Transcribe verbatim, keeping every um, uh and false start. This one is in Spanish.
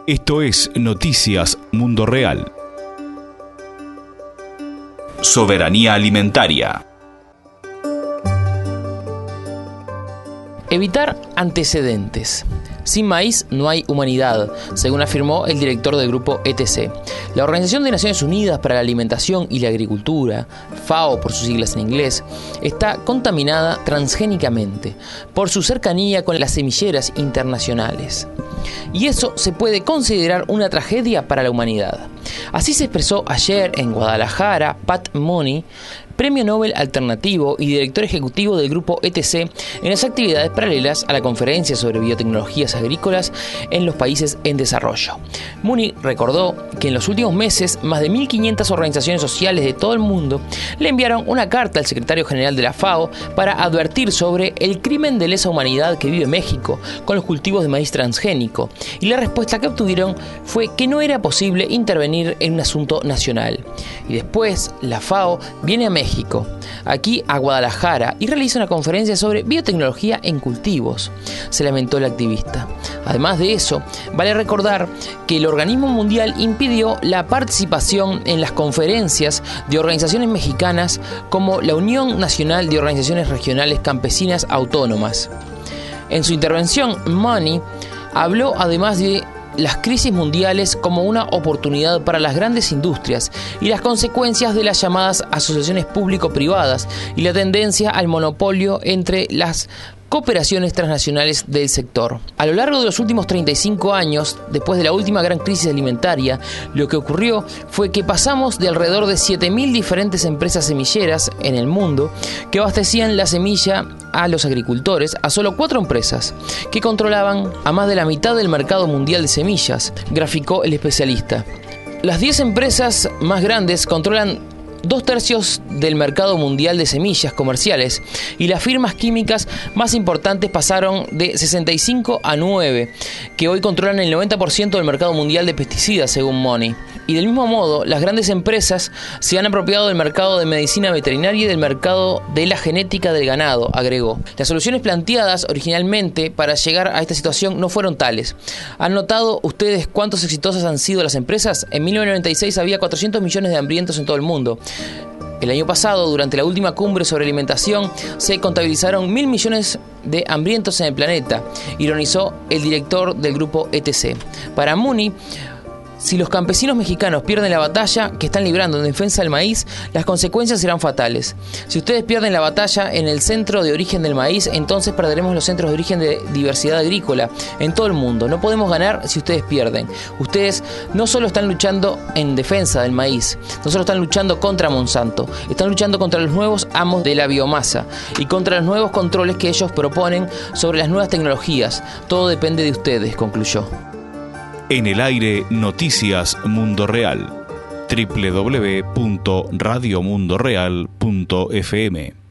Esto es Noticias Mundo Real. Soberanía alimentaria. Evitar antecedentes. Sin maíz no hay humanidad, según afirmó el director del grupo E T C. La Organización de Naciones Unidas para la Alimentación y la Agricultura, FAO por sus siglas en inglés, está contaminada transgénicamente por su cercanía con las semilleras internacionales. Y eso se puede considerar una tragedia para la humanidad. Así se expresó ayer en Guadalajara Pat Mooney, Premio Nobel Alternativo y director ejecutivo del grupo E T C, en las actividades paralelas a la conferencia sobre biotecnologías agrícolas en los países en desarrollo. Mooney recordó que en los últimos meses más de mil quinientas organizaciones sociales de todo el mundo le enviaron una carta al secretario general de la FAO para advertir sobre el crimen de lesa humanidad que vive México con los cultivos de maíz transgénico, y la respuesta que obtuvieron fue que no era posible intervenir en un asunto nacional. Y después la FAO viene a México México, aquí a Guadalajara, y realiza una conferencia sobre biotecnología en cultivos, se lamentó el activista. Además de eso, vale recordar que el organismo mundial impidió la participación en las conferencias de organizaciones mexicanas como la Unión Nacional de Organizaciones Regionales Campesinas Autónomas. En su intervención, Mooney habló además de las crisis mundiales como una oportunidad para las grandes industrias y las consecuencias de las llamadas asociaciones público-privadas y la tendencia al monopolio entre las cooperaciones transnacionales del sector. A lo largo de los últimos treinta y cinco años, después de la última gran crisis alimentaria, lo que ocurrió fue que pasamos de alrededor de siete mil diferentes empresas semilleras en el mundo que abastecían la semilla a los agricultores a solo cuatro empresas que controlaban a más de la mitad del mercado mundial de semillas, graficó el especialista. Las diez empresas más grandes controlan dos tercios del mercado mundial de semillas comerciales, y las firmas químicas más importantes pasaron de sesenta y cinco a nueve, que hoy controlan el noventa por ciento del mercado mundial de pesticidas, según Mooney. Y del mismo modo, las grandes empresas se han apropiado del mercado de medicina veterinaria y del mercado de la genética del ganado, agregó. Las soluciones planteadas originalmente para llegar a esta situación no fueron tales. ¿Han notado ustedes cuántos exitosas han sido las empresas? En mil novecientos noventa y seis había cuatrocientos millones de hambrientos en todo el mundo. El año pasado, durante la última cumbre sobre alimentación, se contabilizaron mil millones de hambrientos en el planeta, ironizó el director del grupo E T C. Para Mooney, si los campesinos mexicanos pierden la batalla que están librando en defensa del maíz, las consecuencias serán fatales. Si ustedes pierden la batalla en el centro de origen del maíz, entonces perderemos los centros de origen de diversidad agrícola en todo el mundo. No podemos ganar si ustedes pierden. Ustedes no solo están luchando en defensa del maíz, no solo están luchando contra Monsanto, están luchando contra los nuevos amos de la biomasa y contra los nuevos controles que ellos proponen sobre las nuevas tecnologías. Todo depende de ustedes, concluyó. En el aire, Noticias Mundo Real. doble u doble u doble u punto radio mundo real punto f m